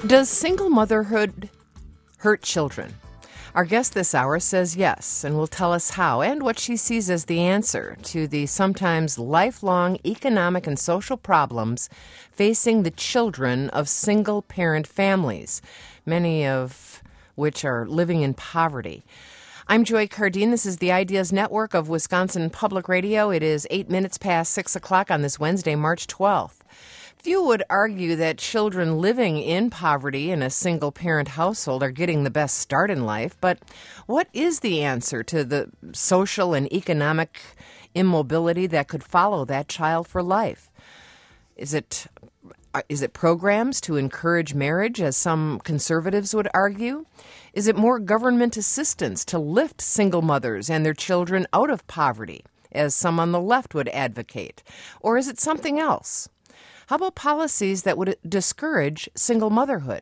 Does single motherhood hurt children? Our guest this hour says yes, and will tell us how and what she sees as the answer to the sometimes lifelong economic and social problems facing the children of single-parent families, many of which are living in poverty. I'm Joy Cardine. This is the Ideas Network of Wisconsin Public Radio. It is 8 minutes past 6 o'clock on this Wednesday, March 12th. Few would argue that children living in poverty in a single-parent household are getting the best start in life, but what is the answer to the social and economic immobility that could follow that child for life? Is it programs to encourage marriage, as some conservatives would argue? Is it more government assistance to lift single mothers and their children out of poverty, as some on the left would advocate? Or is it something else? How about policies that would discourage single motherhood?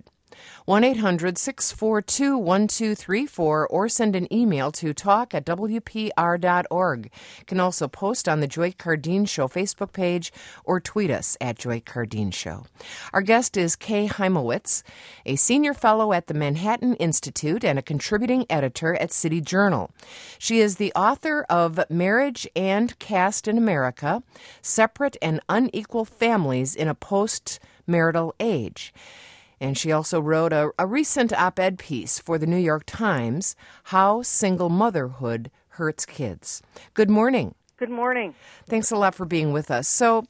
1-800-642-1234 or send an email to talk@wpr.org. You can also post on the Joy Cardine Show Facebook page or tweet us at Joy Cardine Show. Our guest is Kay Hymowitz, a senior fellow at the Manhattan Institute and a contributing editor at City Journal. She is the author of Marriage and Caste in America, Separate and Unequal Families in a Post-Marital Age. And she also wrote a recent op-ed piece for the New York Times, How Single Motherhood Hurts Kids. Good morning. Good morning. Thanks a lot for being with us. So,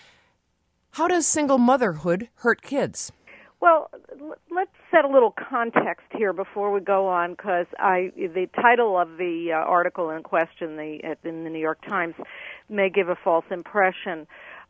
how does single motherhood hurt kids? Well, let's set a little context here before we go on, because the title of the article in question in the New York Times may give a false impression.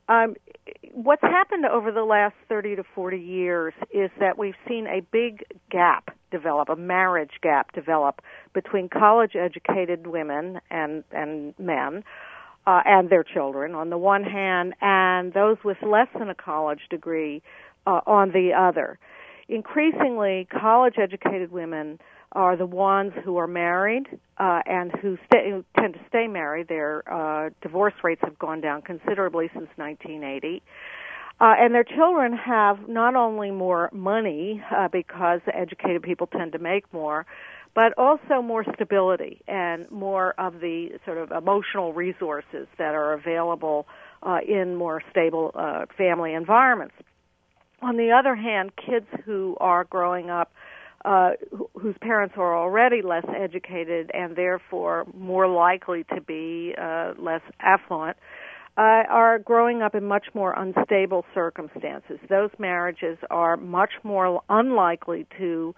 What's happened over the last 30 to 40 years is that we've seen a big gap develop, a marriage gap develop between college-educated women and men and their children on the one hand, and those with less than a college degree on the other. Increasingly, college-educated women are the ones who are married and who tend to stay married. Their divorce rates have gone down considerably since 1980. And their children have not only more money, because educated people tend to make more, but also more stability and more of the sort of emotional resources that are available in more stable family environments. On the other hand, kids who are growing up whose parents are already less educated and therefore more likely to be less affluent, are growing up in much more unstable circumstances. Those marriages are much more unlikely to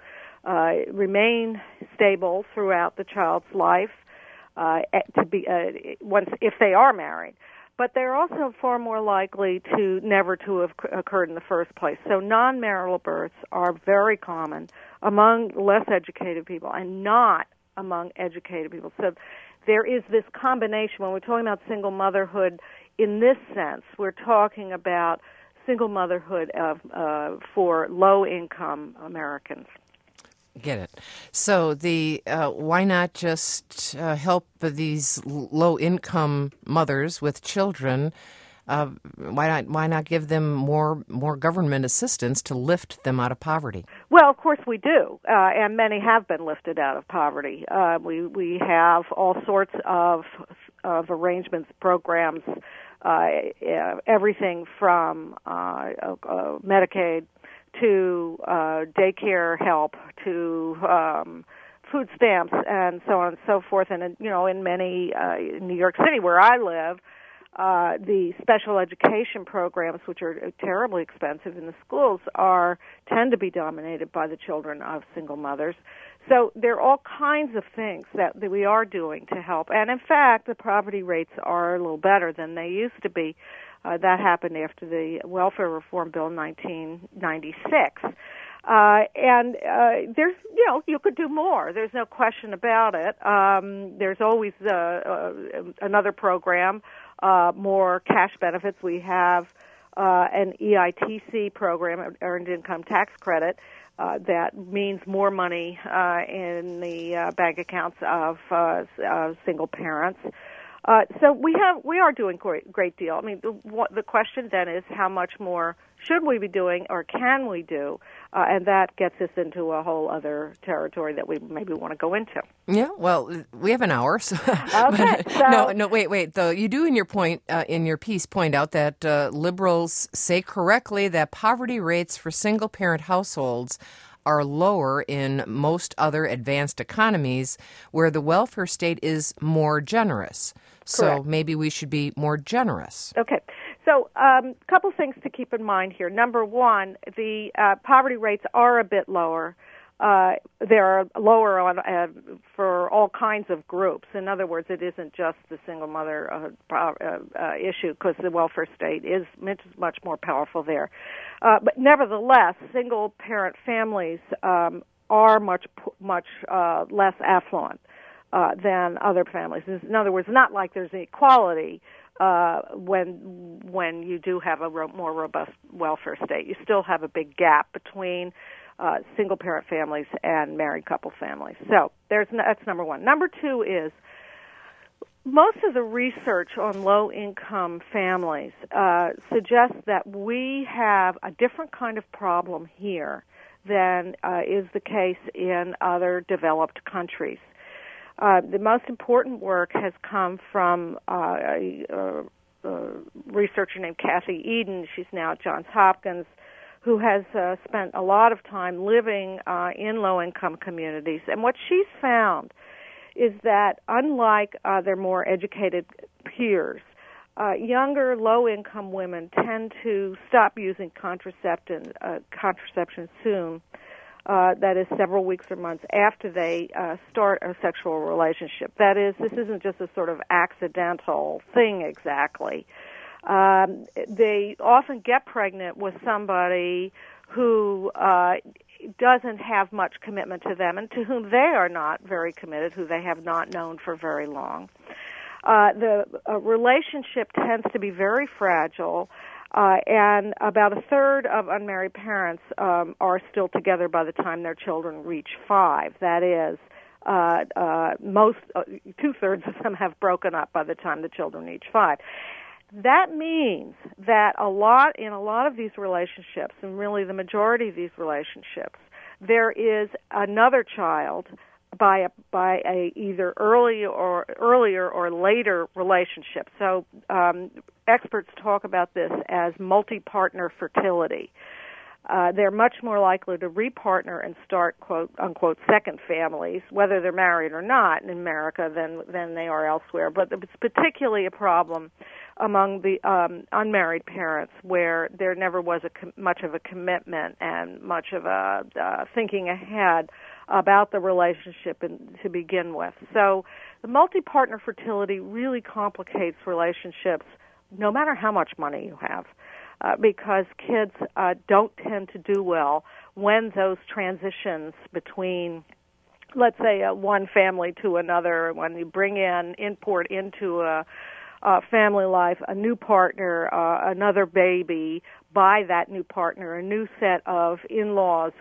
remain stable throughout the child's life, if they are married. But they're also far more likely to never to have occurred in the first place. So non-marital births are very common among less educated people and not among educated people. So there is this combination. When we're talking about single motherhood in this sense, we're talking about single motherhood for low-income Americans. Get it. So why not just help these low-income mothers with children? Why not give them more government assistance to lift them out of poverty? Well, of course we do, and many have been lifted out of poverty. We have all sorts of arrangements, programs, everything from Medicaid to daycare help, to food stamps, and so on and so forth. And in many in New York City, where I live, the special education programs, which are terribly expensive in the schools, tend to be dominated by the children of single mothers. So there are all kinds of things that we are doing to help. And in fact, the poverty rates are a little better than they used to be. That happened after the Welfare Reform Bill in 1996. And there's, you could do more. There's no question about it. There's always another program, more cash benefits. We have an EITC program, Earned Income Tax Credit, that means more money in the bank accounts of single parents. So we are doing great deal. I mean, the question then is how much more should we be doing or can we do, and that gets us into a whole other territory that we maybe want to go into. Yeah, well, we have an hour. So okay. No, wait. Though you do in your piece point out that liberals say correctly that poverty rates for single-parent households are lower in most other advanced economies where the welfare state is more generous. So Correct. maybe we should be more generous. Okay. So a couple things to keep in mind here. Number one, the poverty rates are a bit lower. They're lower on for all kinds of groups. In other words, it isn't just the single mother issue because the welfare state is much more powerful there. But nevertheless, single parent families are much less affluent than other families. In other words, not like there's equality when you do have a more robust welfare state. You still have a big gap between single-parent families and married couple families. So that's number one. Number two is most of the research on low-income families suggests that we have a different kind of problem here than is the case in other developed countries. The most important work has come from a researcher named Kathy Eden. She's now at Johns Hopkins, who has spent a lot of time living in low-income communities. And what she's found is that unlike their more educated peers, younger low-income women tend to stop using contraception soon. That is several weeks or months after they start a sexual relationship. That is, this isn't just a sort of accidental thing exactly. They often get pregnant with somebody who doesn't have much commitment to them and to whom they are not very committed, who they have not known for very long. The relationship tends to be very fragile. And about a third of unmarried parents are still together by the time their children reach 5. That is, most 2/3 of them have broken up by the time the children reach 5. That means that in a lot of these relationships, and really the majority of these relationships, there is another child by a either earlier or later relationship. So experts talk about this as multi-partner fertility. They're much more likely to repartner and start quote unquote second families, whether they're married or not in America than they are elsewhere. But it's particularly a problem among the unmarried parents, where there never was much of a commitment and much of a thinking ahead about the relationship to begin with. So the multi-partner fertility really complicates relationships no matter how much money you have, because kids don't tend to do well when those transitions between, let's say, one family to another, when you import into a family life, a new partner, another baby, by that new partner, a new set of in-laws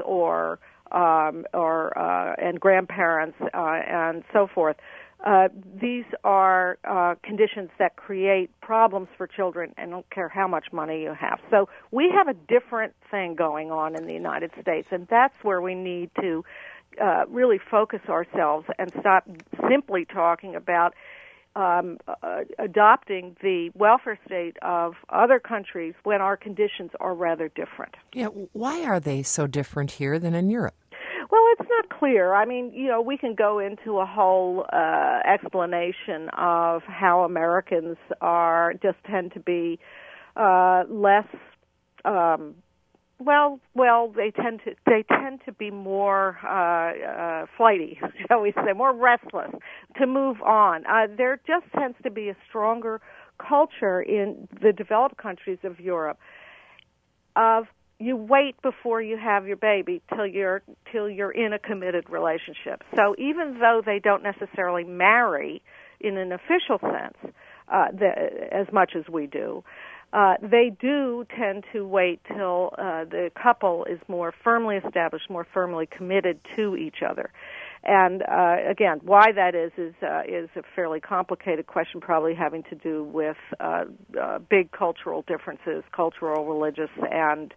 and grandparents and so forth. These are conditions that create problems for children, and don't care how much money you have. So we have a different thing going on in the United States, and that's where we need to really focus ourselves and stop simply talking about adopting the welfare state of other countries when our conditions are rather different. Yeah, why are they so different here than in Europe? Well, it's not clear. I mean, we can go into a whole explanation of how Americans tend to be less. They tend to be more flighty, shall we say, more restless to move on. There just tends to be a stronger culture in the developed countries of Europe of you wait before you have your baby till you're in a committed relationship. So even though they don't necessarily marry in an official sense as much as we do, they do tend to wait till the couple is more firmly established, more firmly committed to each other. And again, why that is a fairly complicated question, probably having to do with big cultural differences, cultural, religious, and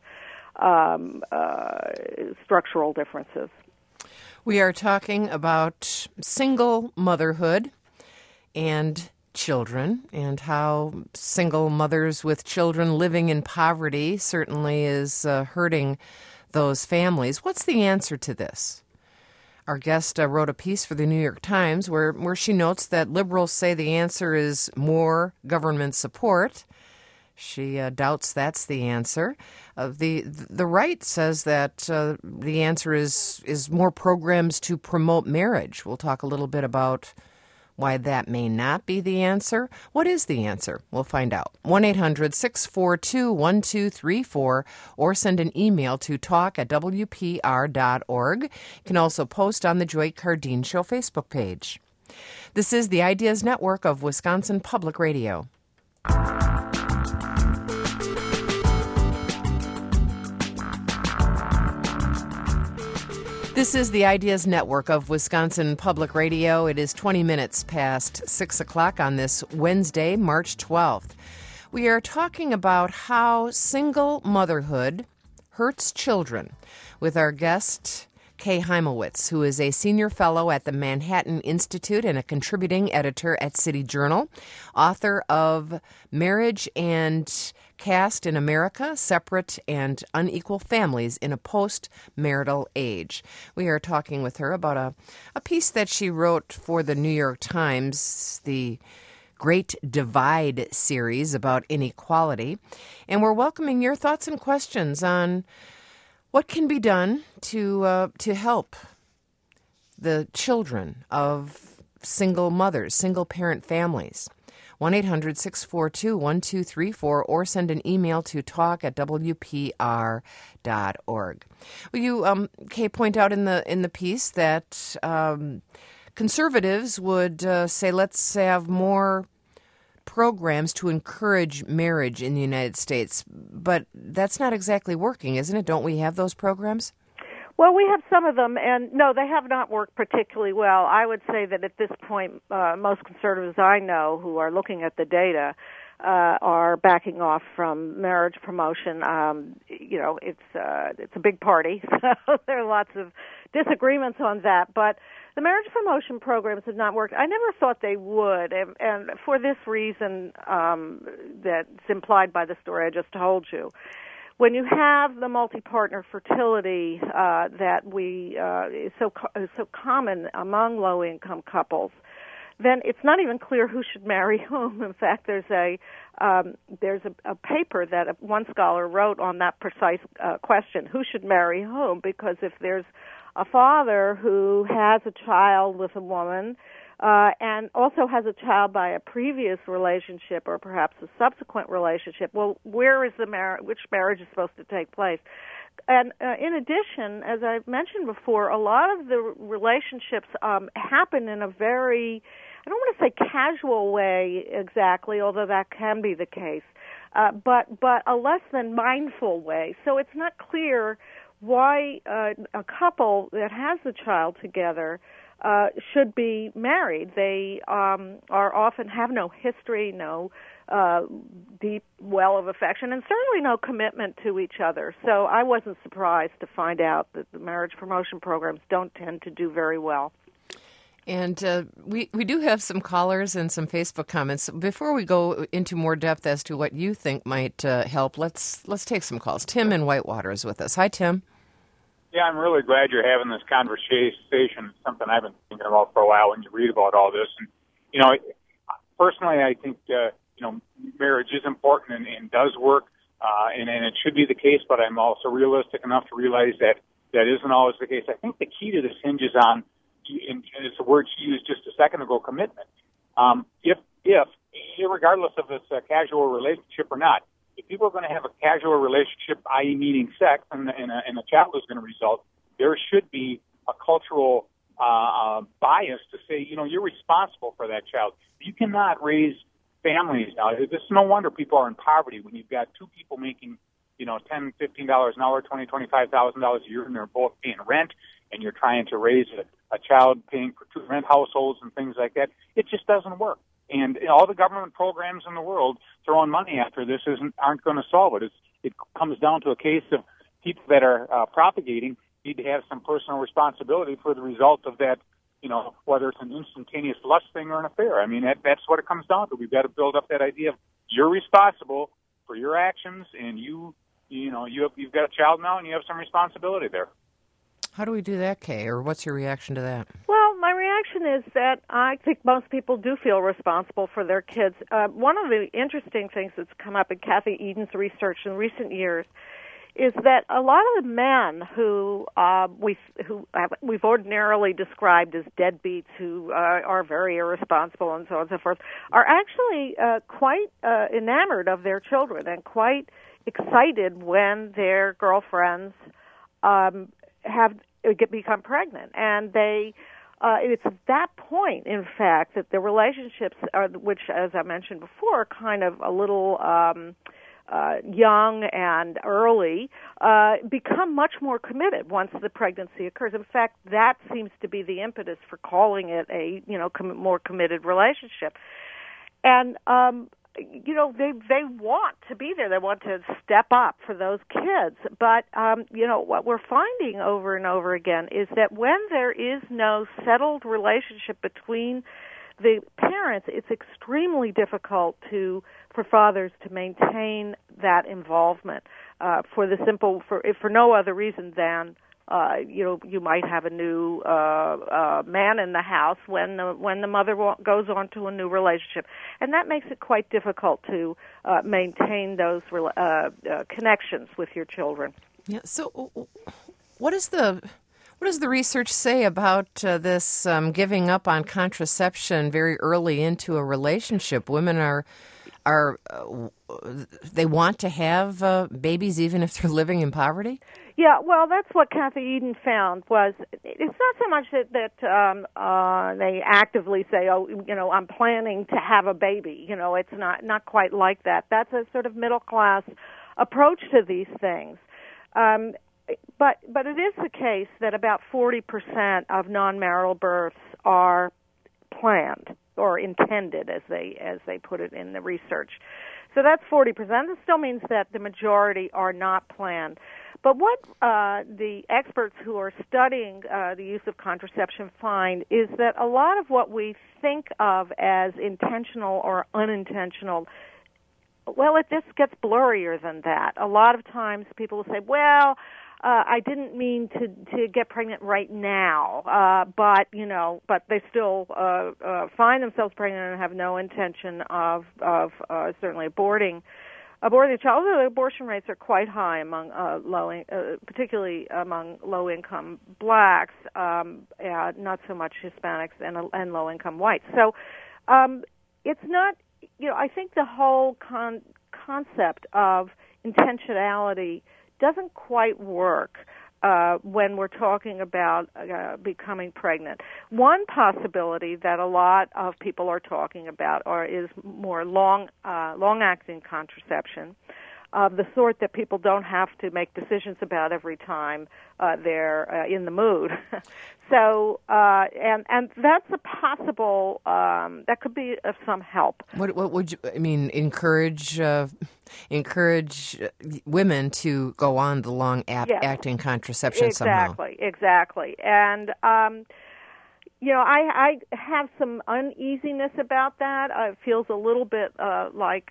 structural differences. We are talking about single motherhood and children, and how single mothers with children living in poverty certainly is hurting those families. What's the answer to this? Our guest wrote a piece for the New York Times where she notes that liberals say the answer is more government support. She doubts that's the answer. The right says that the answer is more programs to promote marriage. We'll talk a little bit about why that may not be the answer. What is the answer? We'll find out. 1-800-642-1234 or send an email to talk@wpr.org. You can also post on the Joy Cardine Show Facebook page. This is the Ideas Network of Wisconsin Public Radio. This is the Ideas Network of Wisconsin Public Radio. It is 20 minutes past 6 o'clock on this Wednesday, March 12th. We are talking about how single motherhood hurts children with our guest, Kay Hymowitz, who is a senior fellow at the Manhattan Institute and a contributing editor at City Journal, author of Marriage and Caste in America, Separate and Unequal Families in a Post-Marital Age. We are talking with her about a piece that she wrote for the New York Times, the Great Divide series about inequality. And we're welcoming your thoughts and questions on what can be done to help the children of single mothers, single-parent families. 1-800-642-1234 or send an email to talk@wpr.org. Will you, Kay, point out in the piece that conservatives would say let's have more programs to encourage marriage in the United States, but that's not exactly working, isn't it? Don't we have those programs? Well, we have some of them, and no, they have not worked particularly well. I would say that at this point, most conservatives I know who are looking at the data are backing off from marriage promotion. It's a big party, so there are lots of disagreements on that, but the marriage promotion programs have not worked. I never thought they would, and for this reason that's implied by the story I just told you. When you have the multi-partner fertility that is so common among low-income couples, then it's not even clear who should marry whom. In fact, there's a paper that one scholar wrote on that precise question: who should marry whom? Because if there's a father who has a child with a woman and also has a child by a previous relationship or perhaps a subsequent relationship, well, where is which marriage is supposed to take place? And in addition, as I've mentioned before, a lot of the relationships happen in a very, I don't want to say casual way exactly, although that can be the case, but a less than mindful way. So it's not clear why a couple that has a child together should be married. They are often have no history, no deep well of affection, and certainly no commitment to each other. So I wasn't surprised to find out that the marriage promotion programs don't tend to do very well. And we do have some callers and some Facebook comments. Before we go into more depth as to what you think might help, let's take some calls. Tim in Whitewater is with us. Hi, Tim. Yeah, I'm really glad you're having this conversation. It's something I've been thinking about for a while when you read about all this. And, personally, I think, marriage is important and does work, and it should be the case, but I'm also realistic enough to realize that that isn't always the case. I think the key to this hinges on, and it's a word you used just a second ago, commitment. If regardless of it's a casual relationship or not, if people are going to have a casual relationship, i.e. meaning sex, and a child is going to result, there should be a cultural bias to say, you're responsible for that child. You cannot raise families now. It's no wonder people are in poverty when you've got two people making $10, $15 an hour, $20,000, $25,000 a year, and they're both paying rent, and you're trying to raise a child paying for 2 rent households and things like that. It just doesn't work. And all the government programs in the world throwing money after this aren't going to solve it. It comes down to a case of people that are propagating need to have some personal responsibility for the result of that, whether it's an instantaneous lust thing or an affair. I mean, that's what it comes down to. We've got to build up that idea of you're responsible for your actions, and you've got a child now, and you have some responsibility there. How do we do that, Kay, or what's your reaction to that? Well, my reaction is that I think most people do feel responsible for their kids. One of the interesting things that's come up in Kathy Eden's research in recent years is that a lot of the men who we've ordinarily described as deadbeats, who are very irresponsible and so on and so forth, are actually quite enamored of their children and quite excited when their girlfriends become pregnant, and it's at that point, in fact, that the relationships which, as I mentioned before, are kind of a little young and early, become much more committed once the pregnancy occurs. In fact, that seems to be the impetus for calling it a more committed relationship, and they want to be there. They want to step up for those kids. But, what we're finding over and over again is that when there is no settled relationship between the parents, it's extremely difficult for fathers to maintain that involvement for no other reason than you might have a new man in the house when the mother goes on to a new relationship, and that makes it quite difficult to maintain those connections with your children. Yeah. So, what does the research say about this giving up on contraception very early into a relationship? Women are they want to have babies even if they're living in poverty? Yeah, well, that's what Kathy Eden found. It's not so much that they actively say, I'm planning to have a baby. It's not quite like that. That's a sort of middle class approach to these things. But it is the case that about 40% of non-marital births are planned or intended, as they put it in the research. So that's 40%. That still means that the majority are not planned. But what the experts who are studying the use of contraception find is that a lot of what we think of as intentional or unintentional, this gets blurrier than that. A lot of times people will say, I didn't mean to get pregnant right now, but they still find themselves pregnant and have no intention of certainly aborting the child. Although abortion rates are quite high among particularly among low-income blacks, not so much Hispanics and low-income whites. So it's not. I think the whole concept of intentionality doesn't quite work when we're talking about becoming pregnant. One possibility that a lot of people are talking about is more long-acting contraception, of the sort that people don't have to make decisions about every time they're in the mood. So, and that's a possible, that could be of some help. What would you, encourage women to go on the long-acting contraception somehow? Exactly. And, I have some uneasiness about that. It feels a little bit like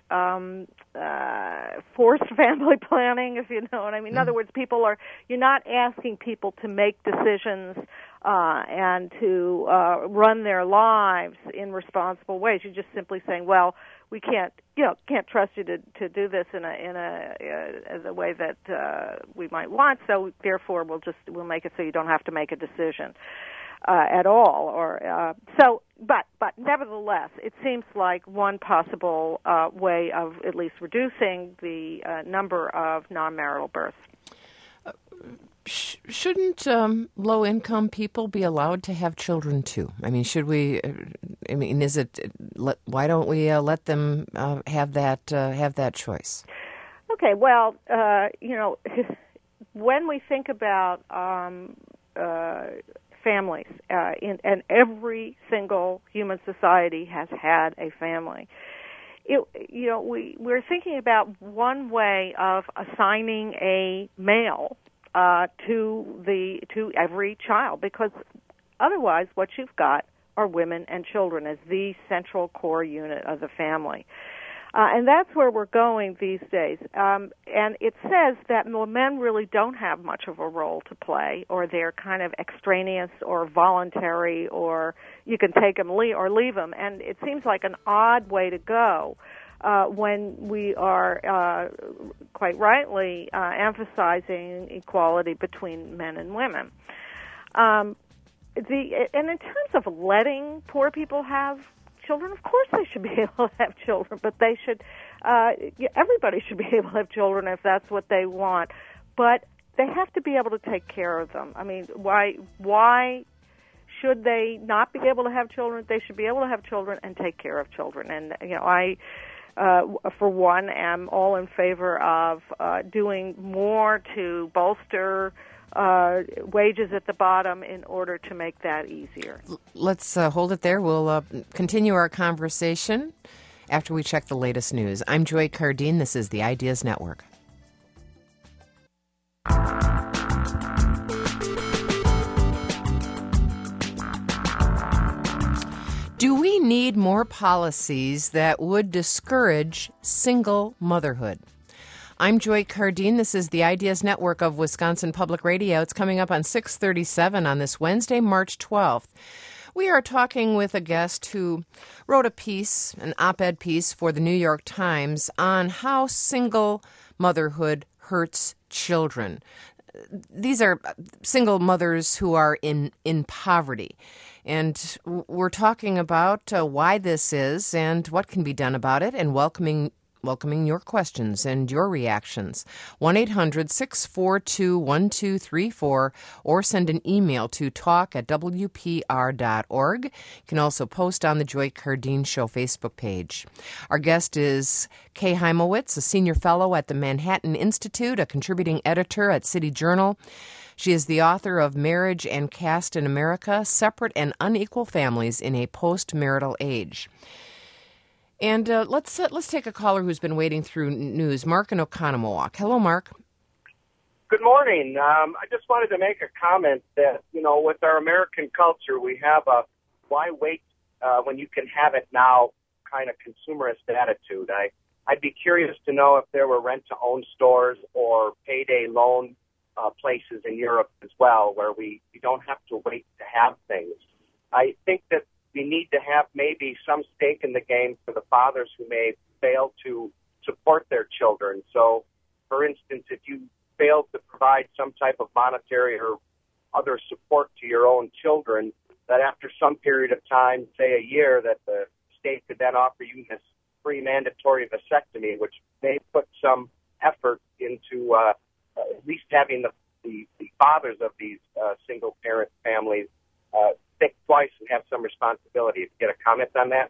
forced family planning, if you know what I mean. In other words, you're not asking people to make decisions and to run their lives in responsible ways. You're just simply saying, well, we can't trust you to do this in a way that we might want. So therefore, we'll make it so you don't have to make a decision at all. But nevertheless, it seems like one possible way of at least reducing the number of non-marital births. Shouldn't low-income people be allowed to have children too? Should we? Why don't we let them have that choice? Okay, well, when we think about families, and every single human society has had a family, we're thinking about one way of assigning a male to every child, because otherwise what you've got are women and children as the central core unit of the family. And that's where we're going these days. And it says that men really don't have much of a role to play, or they're kind of extraneous or voluntary, or you can take them or leave them. And it seems like an odd way to go when we are, quite rightly, emphasizing equality between men and women. And in terms of letting poor people have children, of course they should be able to have children, but they should, everybody should be able to have children if that's what they want. But they have to be able to take care of them. I mean, why should they not be able to have children? They should be able to have children and take care of children. And, I, for one, am all in favor of doing more to bolster wages at the bottom in order to make that easier. Let's hold it there. We'll continue our conversation after we check the latest news. I'm Joy Cardine. This is the Ideas Network. Do we need more policies that would discourage single motherhood? I'm Joy Cardine. This is the Ideas Network of Wisconsin Public Radio. It's coming up on 6:37 on this Wednesday, March 12th. We are talking with a guest who wrote a piece, an op-ed piece for the New York Times on how single motherhood hurts children. These are single mothers who are in poverty. And we're talking about why this is and what can be done about it, and welcoming your questions and your reactions. 1-800-642-1234, or send an email to talk@wpr.org. You can also post on the Joy Cardine Show Facebook page. Our guest is Kay Hymowitz, a senior fellow at the Manhattan Institute, a contributing editor at City Journal. She is the author of Marriage and Caste in America, Separate and Unequal Families in a Post-Marital Age. And let's take a caller who's been waiting through news. Mark in Oconomowoc. Hello, Mark. Good morning. I just wanted to make a comment that, with our American culture, we have a why wait when you can have it now kind of consumerist attitude. I'd be curious to know if there were rent-to-own stores or payday loan places in Europe as well where we don't have to wait to have things. I think that we need to have maybe some stake in the game for the fathers who may fail to support their children. So, for instance, if you fail to provide some type of monetary or other support to your own children, that after some period of time, say a year, that the state could then offer you this free mandatory vasectomy, which may put some effort into at least having the fathers of these single-parent families think twice and have some responsibility. If you get a comment on that?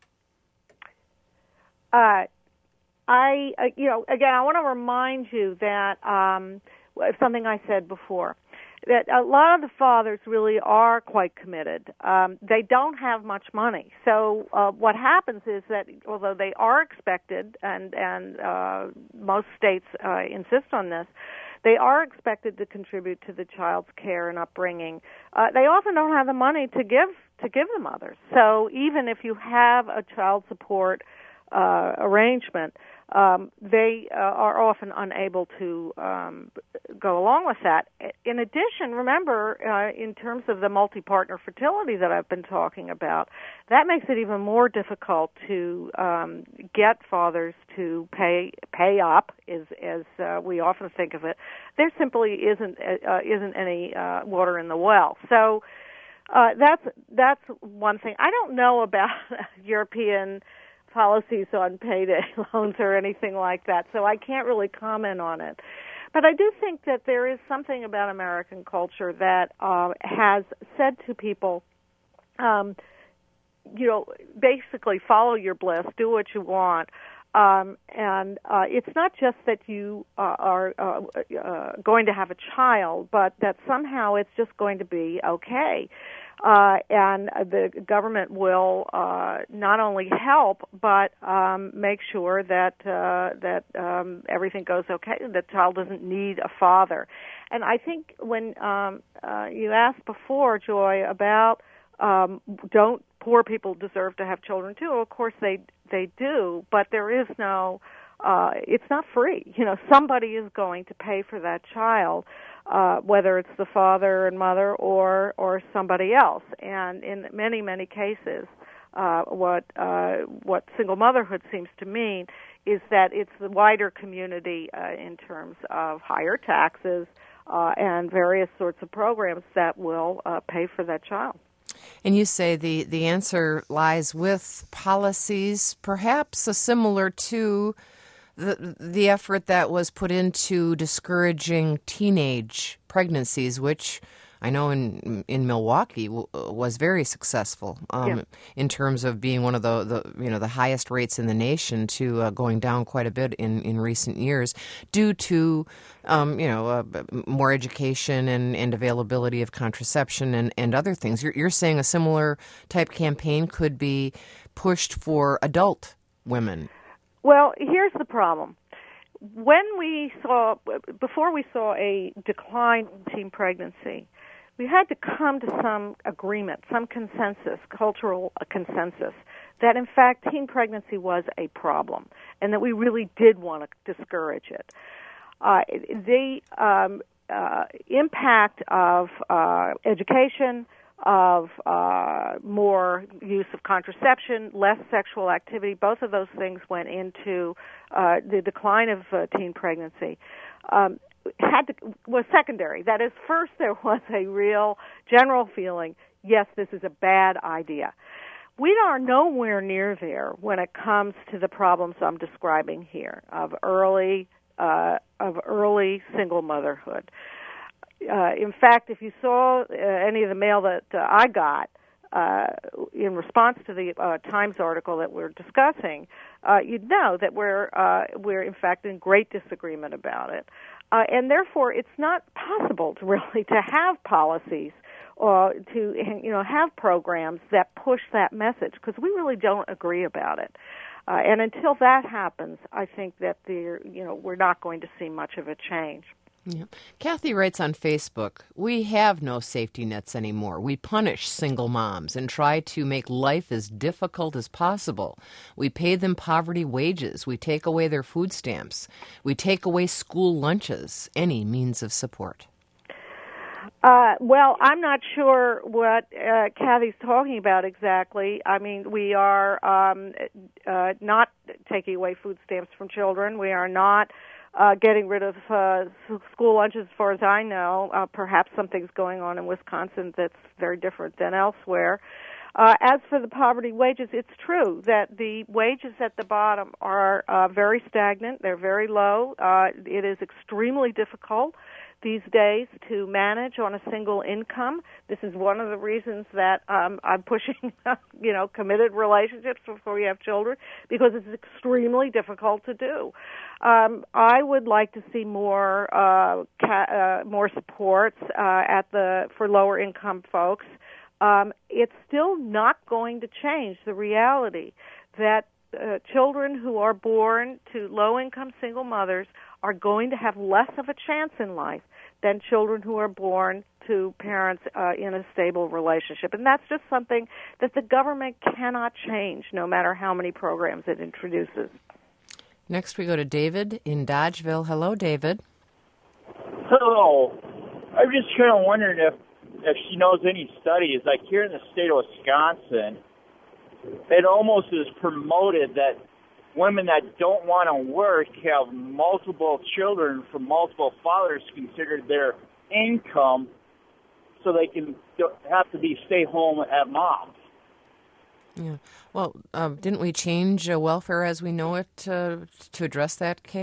Again, I want to remind you that something I said before, that a lot of the fathers really are quite committed. They don't have much money. So what happens is that although they are expected, and most states insist on this, they are expected to contribute to the child's care and upbringing. They often don't have the money to give the mothers. So even if you have a child support arrangement, they are often unable to go along with that. In addition, remember, in terms of the multi-partner fertility that I've been talking about, that makes it even more difficult to get fathers to pay up, as we often think of it. There simply isn't any water in the well. So that's one thing. I don't know about European policies on payday loans or anything like that, so I can't really comment on it. But I do think that there is something about American culture that has said to people, basically follow your bliss, do what you want. And it's not just that you are going to have a child, but that somehow it's just going to be okay. And the government will not only help, but make sure that everything goes okay. The child doesn't need a father. And I think when you asked before, Joy, about don't poor people deserve to have children too? Well, of course they do, but there is no. It's not free. You know, somebody is going to pay for that child. Whether it's the father and mother or somebody else. And in many, many cases, what single motherhood seems to mean is that it's the wider community in terms of higher taxes and various sorts of programs that will pay for that child. And you say the answer lies with policies perhaps similar to the effort that was put into discouraging teenage pregnancies, which I know in Milwaukee was very successful in terms of being one of the highest rates in the nation to going down quite a bit in recent years due to more education and availability of contraception and other things. You're saying a similar type campaign could be pushed for adult women. Well, here's the problem. Before we saw a decline in teen pregnancy, we had to come to some agreement, some consensus, cultural consensus, that in fact teen pregnancy was a problem and that we really did want to discourage it. The impact of education, of more use of contraception, less sexual activity, both of those things went into the decline of teen pregnancy. Was secondary. That is, first there was a real general feeling, yes, this is a bad idea. We are nowhere near there when it comes to the problems I'm describing here of early single motherhood. In fact, if you saw any of the mail that I got in response to the Times article that we're discussing, you'd know that we're in fact in great disagreement about it, and therefore it's not possible to have policies or to have programs that push that message because we really don't agree about it. And until that happens, I think that we're not going to see much of a change. Yeah. Kathy writes on Facebook, "We have no safety nets anymore. We punish single moms and try to make life as difficult as possible. We pay them poverty wages. We take away their food stamps. We take away school lunches, any means of support." Well, I'm not sure what Kathy's talking about exactly. I mean, we are not taking away food stamps from children. We are not getting rid of school lunches, as far as I know. Perhaps something's going on in Wisconsin that's very different than elsewhere. As for the poverty wages, it's true that the wages at the bottom are very stagnant. They're very low. It is extremely difficult these days to manage on a single income. This is one of the reasons that I'm pushing, committed relationships before you have children, because it's extremely difficult to do. I would like to see more supports for lower income folks. It's still not going to change the reality that children who are born to low-income single mothers are going to have less of a chance in life than children who are born to parents in a stable relationship. And that's just something that the government cannot change, no matter how many programs it introduces. Next we go to David in Dodgeville. Hello, David. Hello. I'm just kind of wondering if she knows any studies, like here in the state of Wisconsin, it almost is promoted that women that don't want to work have multiple children from multiple fathers considered their income, so they can have to be stay-home at moms. Yeah. Well, didn't we change welfare as we know it to address that, Kay?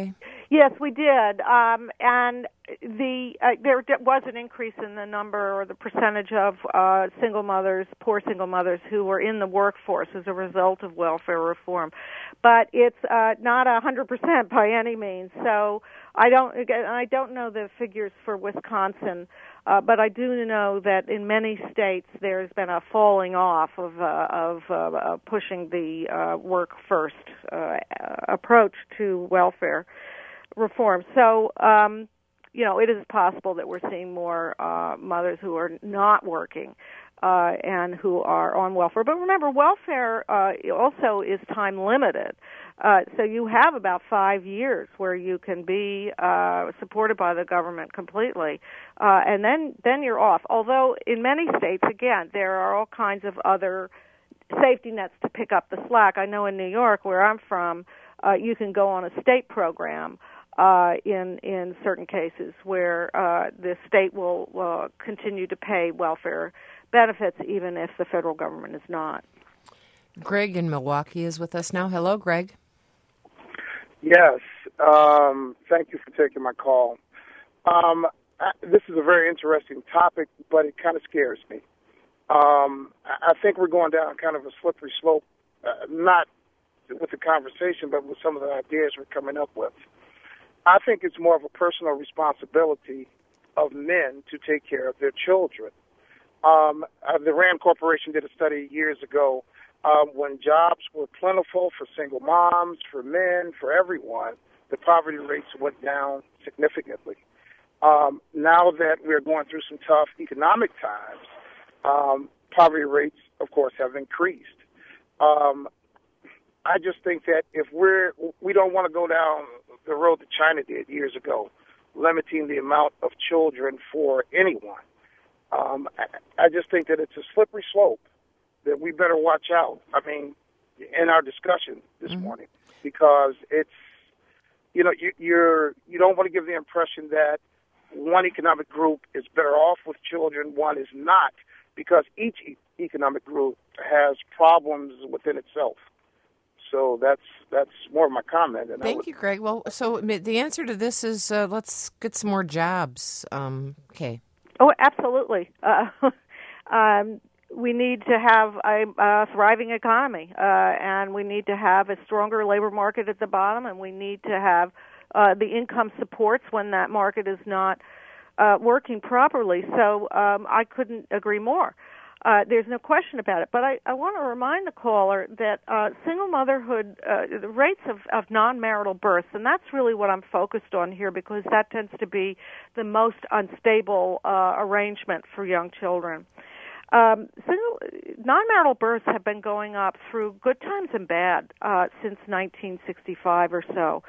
Yes, we did, and there was an increase in the number or the percentage of single mothers, poor single mothers, who were in the workforce as a result of welfare reform, but it's not 100% by any means. So I don't know the figures for Wisconsin, but I do know that in many states there's been a falling off of pushing the work first approach to welfare reform. So, it is possible that we're seeing more mothers who are not working and who are on welfare. But remember, welfare also is time limited. So you have about 5 years where you can be supported by the government completely, and then you're off. Although in many states, again, there are all kinds of other safety nets to pick up the slack. I know in New York, where I'm from, you can go on a state program in certain cases where the state will continue to pay welfare benefits even if the federal government is not. Greg in Milwaukee is with us now. Hello, Greg. Yes. Thank you for taking my call. This is a very interesting topic, but it kind of scares me. I think we're going down kind of a slippery slope, not with the conversation, but with some of the ideas we're coming up with. I think it's more of a personal responsibility of men to take care of their children. The Rand Corporation did a study years ago when jobs were plentiful for single moms, for men, for everyone, the poverty rates went down significantly. Now that we're going through some tough economic times, poverty rates, of course, have increased. I just think that if we don't want to go down the road that China did years ago, limiting the amount of children for anyone. I just think that it's a slippery slope that we better watch out. I mean, in our discussion this morning, because it's, you don't want to give the impression that one economic group is better off with children, one is not, because each economic group has problems within itself. So that's more of my comment. Thank you, Greg. Well, so the answer to this is let's get some more jobs. Okay. Oh, absolutely. We need to have a thriving economy, and we need to have a stronger labor market at the bottom, and we need to have the income supports when that market is not working properly. So I couldn't agree more. There's no question about it. But I want to remind the caller that single motherhood, the rates of non-marital births, and that's really what I'm focused on here because that tends to be the most unstable arrangement for young children. Non-marital births have been going up through good times and bad since 1965 or so.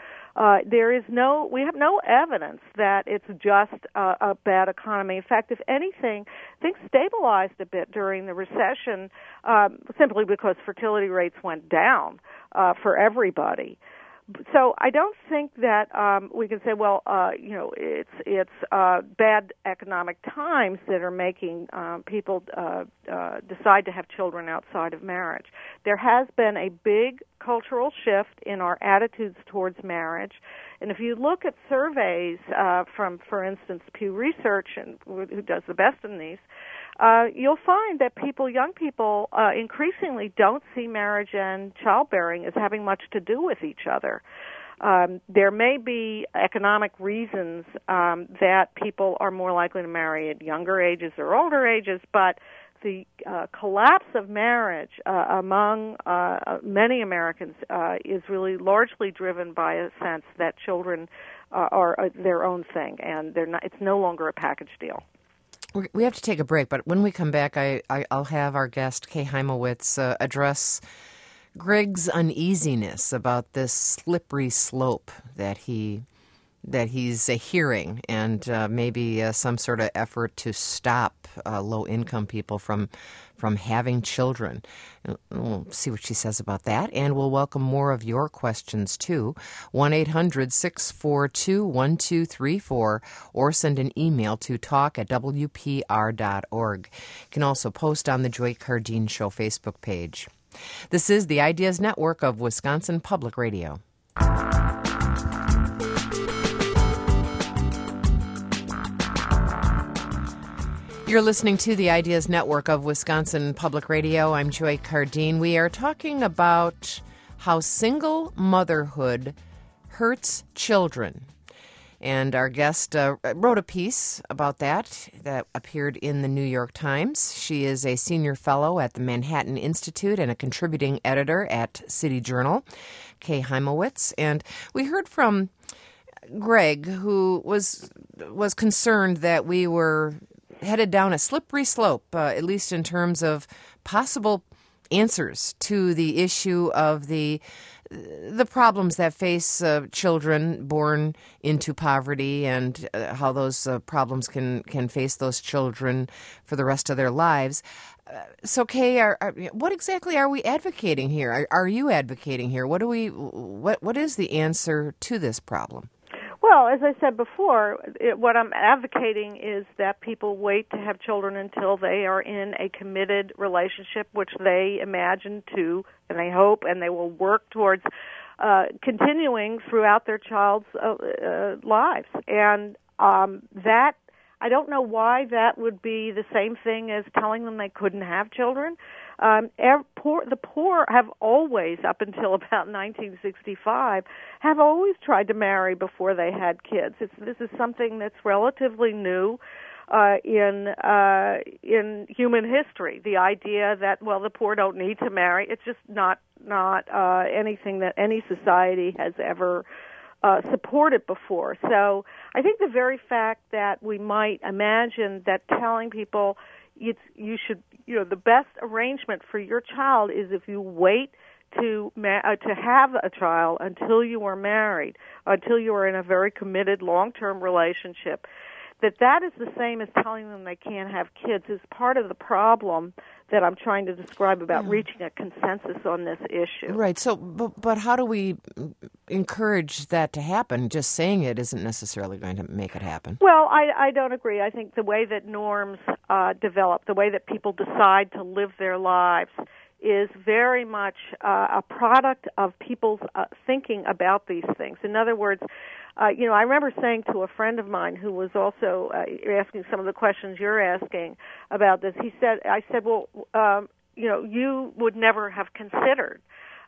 We have no evidence that it's just a bad economy. In fact, if anything, things stabilized a bit during the recession, simply because fertility rates went down for everybody. So I don't think that we can say, well, it's bad economic times that are making people decide to have children outside of marriage. There has been a big cultural shift in our attitudes towards marriage, and if you look at surveys from, for instance, Pew Research, and who does the best in these, you'll find that young people, increasingly don't see marriage and childbearing as having much to do with each other. There may be economic reasons that people are more likely to marry at younger ages or older ages, but the collapse of marriage among many Americans is really largely driven by a sense that children are their own thing, and it's no longer a package deal. We have to take a break, but when we come back, I'll have our guest, Kay Heimowitz, address Greg's uneasiness about this slippery slope that he's hearing, and maybe some sort of effort to stop low-income people from having children. We'll see what she says about that, and we'll welcome more of your questions, too. 1-800-642-1234, or send an email to talk@wpr.org. You can also post on the Joy Cardine Show Facebook page. This is the Ideas Network of Wisconsin Public Radio. You're listening to the Ideas Network of Wisconsin Public Radio. I'm Joy Cardine. We are talking about how single motherhood hurts children. And our guest wrote a piece about that appeared in the New York Times. She is a senior fellow at the Manhattan Institute and a contributing editor at City Journal, Kay Heimowitz. And we heard from Greg, who was concerned that we were headed down a slippery slope, at least in terms of possible answers to the issue of the problems that face children born into poverty, and how those problems can face those children for the rest of their lives. So, Kay, what exactly are we advocating here? Are you advocating here? What is the answer to this problem? Well, as I said before, what I'm advocating is that people wait to have children until they are in a committed relationship, which they imagine to, and they hope, and they will work towards continuing throughout their child's lives. And that, I don't know why that would be the same thing as telling them they couldn't have children. The poor have always, up until about 1965, have always tried to marry before they had kids. This is something that's relatively new in human history. The idea that, well, the poor don't need to marry, it's just not anything that any society has ever supported before. So I think the very fact that we might imagine that telling people the best arrangement for your child is if you wait to have a child until you are married, until you are in a very committed long-term relationship, that is the same as telling them they can't have kids, is part of the problem that I'm trying to describe about reaching a consensus on this issue. Right. So, but how do we encourage that to happen? Just saying it isn't necessarily going to make it happen. Well, I don't agree. I think the way that norms develop, the way that people decide to live their lives, is very much a product of people's thinking about these things. In other words, I remember saying to a friend of mine who was also asking some of the questions you're asking about this. I said, well, you would never have considered,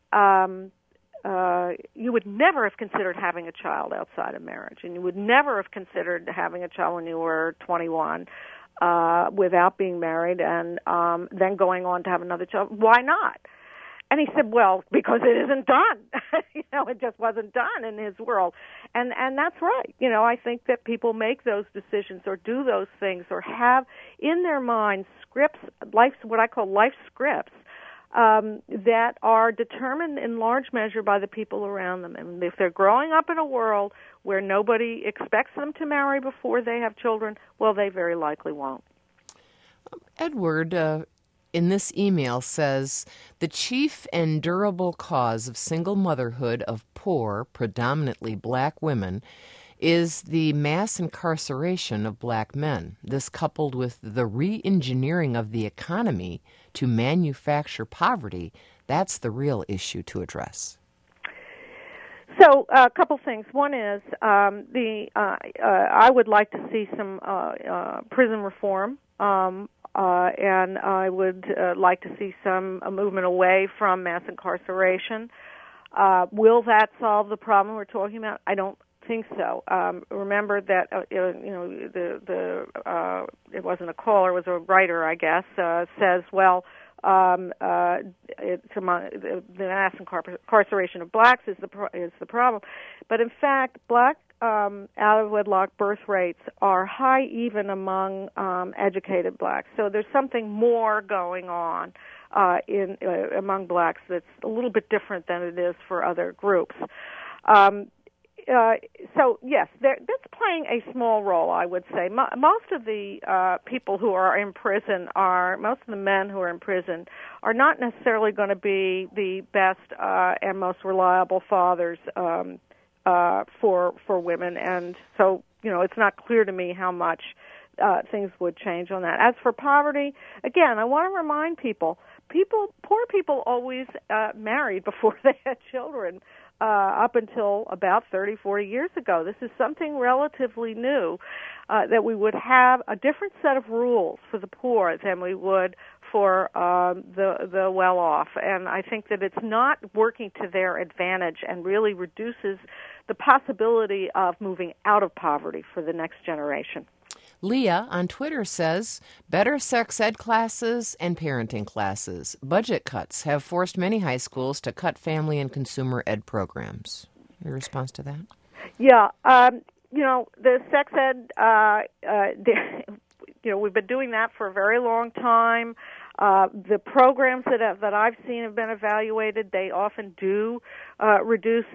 having a child outside of marriage, and you would never have considered having a child when you were 21 without being married, and then going on to have another child. Why not? And he said, well, because it isn't done. It just wasn't done in his world. And that's right. I think that people make those decisions or do those things or have in their minds scripts, what I call life scripts, that are determined in large measure by the people around them. And if they're growing up in a world where nobody expects them to marry before they have children, well, they very likely won't. Edward, in this email says, the chief and durable cause of single motherhood of poor, predominantly black women is the mass incarceration of black men. This, coupled with the re-engineering of the economy to manufacture poverty, that's the real issue to address. So a couple things. One is I would like to see some prison reform, and I would like to see some movement away from mass incarceration. Will that solve the problem we're talking about? I don't think so. Remember that it wasn't a caller, it was a writer, I guess, says, well, it's among the mass incarceration of blacks is the problem, but in fact, black out-of-wedlock birth rates are high even among educated blacks. So there's something more going on among blacks that's a little bit different than it is for other groups. So yes, that's playing a small role, I would say. Most of the people who are in prison most of the men who are in prison are not necessarily going to be the best and most reliable fathers for women, and so it's not clear to me how much things would change on that. As for poverty, again, I want to remind poor people always married before they had children. up until about 30, 40 years ago. This is something relatively new, that we would have a different set of rules for the poor than we would for the well-off. And I think that it's not working to their advantage and really reduces the possibility of moving out of poverty for the next generation. Leah on Twitter says, better sex ed classes and parenting classes. Budget cuts have forced many high schools to cut family and consumer ed programs. Your response to that? Yeah, the sex ed, we've been doing that for a very long time. The programs that I've seen have been evaluated. They often do reduce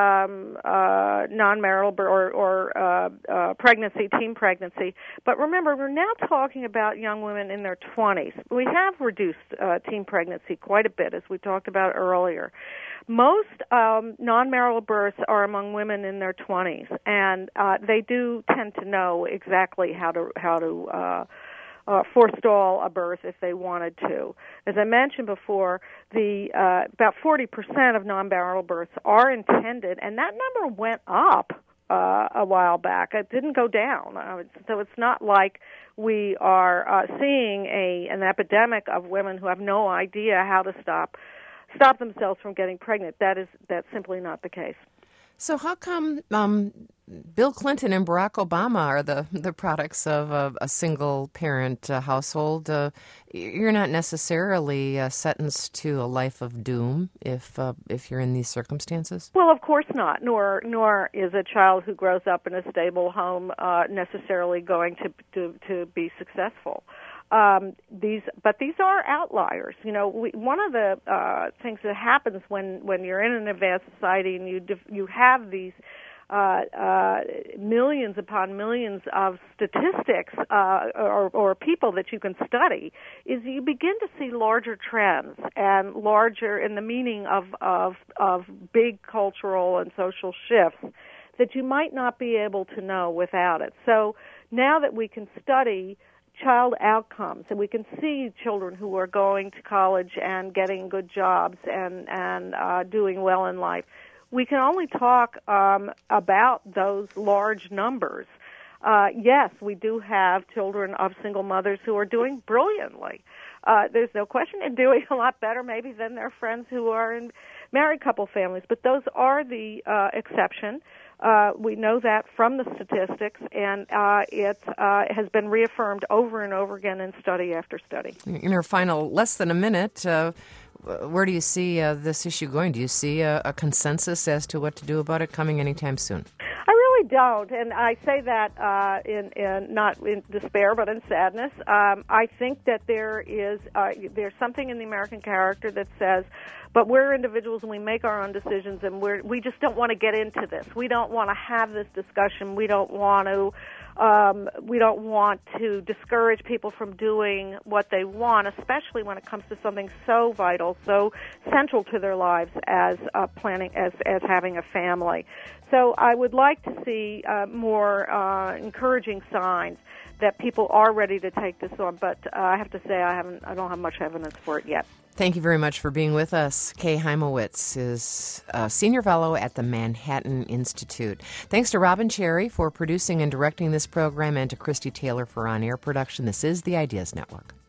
non-marital or pregnancy, teen pregnancy. But remember, we're now talking about young women in their 20s. We have reduced teen pregnancy quite a bit, as we talked about earlier. Most non-marital births are among women in their 20s, and they do tend to know exactly how to forestall a birth if they wanted to. As I mentioned before, about 40% of non-marital births are intended, and that number went up a while back. It didn't go down. So it's not like we are seeing an epidemic of women who have no idea how to stop themselves from getting pregnant. That's simply not the case. So how come Bill Clinton and Barack Obama are the products of a single-parent household? You're not necessarily sentenced to a life of doom if you're in these circumstances? Well, of course not. Nor is a child who grows up in a stable home necessarily going to be successful. These are outliers. One of the things that happens when you're in an advanced society and you have these millions upon millions of statistics or people that you can study, is you begin to see larger trends and larger in the meaning of big cultural and social shifts that you might not be able to know without it. So now that we can study child outcomes, and we can see children who are going to college and getting good jobs and doing well in life, we can only talk about those large numbers. Yes, we do have children of single mothers who are doing brilliantly. There's no question, and doing a lot better maybe than their friends who are in married couple families, but those are the exception. We know that from the statistics, and it has been reaffirmed over and over again in study after study. In our final less than a minute, where do you see this issue going? Do you see a consensus as to what to do about it coming anytime soon? I really don't, and I say that in not in despair, but in sadness. I think that there's something in the American character that says, but we're individuals and we make our own decisions, and we just don't want to get into this. We don't want to have this discussion. We don't want to discourage people from doing what they want, especially when it comes to something so vital, so central to their lives as planning, as having a family. So I would like to see more encouraging signs that people are ready to take this on, but I have to say I don't have much evidence for it yet. Thank you very much for being with us. Kay Hymowitz is a senior fellow at the Manhattan Institute. Thanks to Robin Cherry for producing and directing this program, and to Christy Taylor for on-air production. This is the Ideas Network.